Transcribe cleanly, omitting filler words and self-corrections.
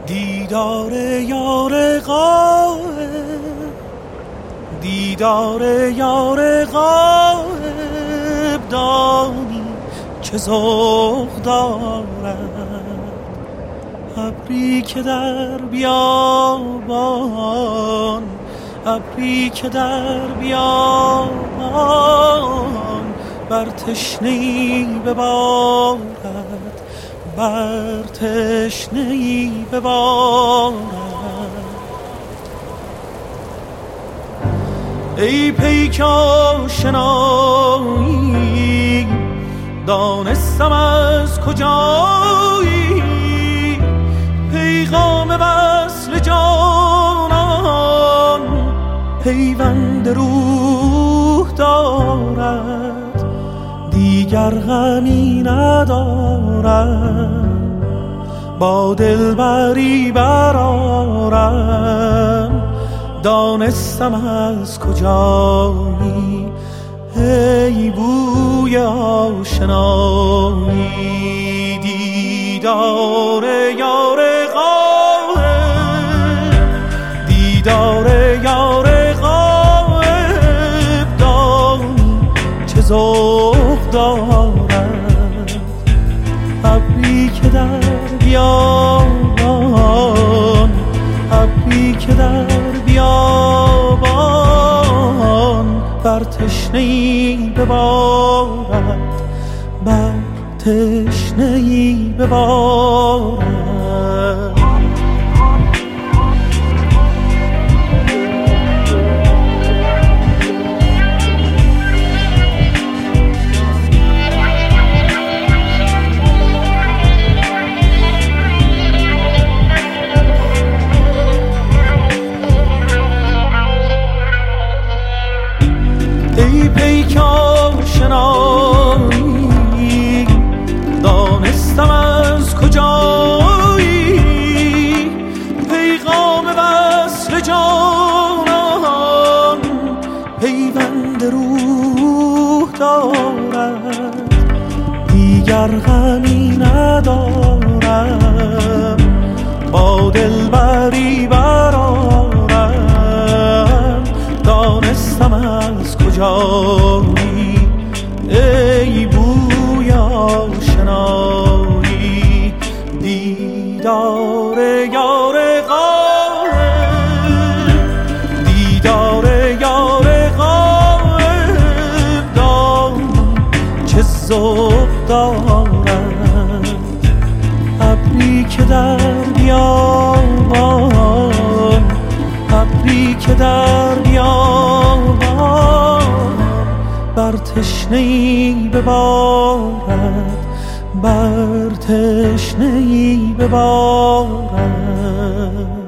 دیدار یار غایب، دیدار یار غایب، دانی چه ذوق دارد. ابری که در بیابان، ابری که در بیابان، بر تشنه‌ای ببارد، بر تشنه‌ای ببارد. ای پیک آشنایی، دانستم از کجایی، پیغام وصل جانان پیوند روح دارد. دیگر غمی ندارم، با دلبری برآرم، دانستم از کجایی. ای بوی آشنایی، دیدار یار غایب، دیدار یار غایب، دانی چه ذوق دارد. ابری که در بیابان، ابری که در بیابان، بر تشنه‌ای ببارد، بر تشنه‌ای ببارد. ای پیک آشنایی، دانستم از کجایی، پیغام وصل جانان پیوند روح دارد. دیگر غمی ندارم، با دلبری برآرم، دانستم از کجایی. ای بوی آشنایی، دیدار یار غایب، دیدار یار غایب، دانی چه ذوق دارد. ابری که در بیابان، ابری که در بیابان، بر تشنه‌ای ببارد، بر تشنه‌ای ببارد.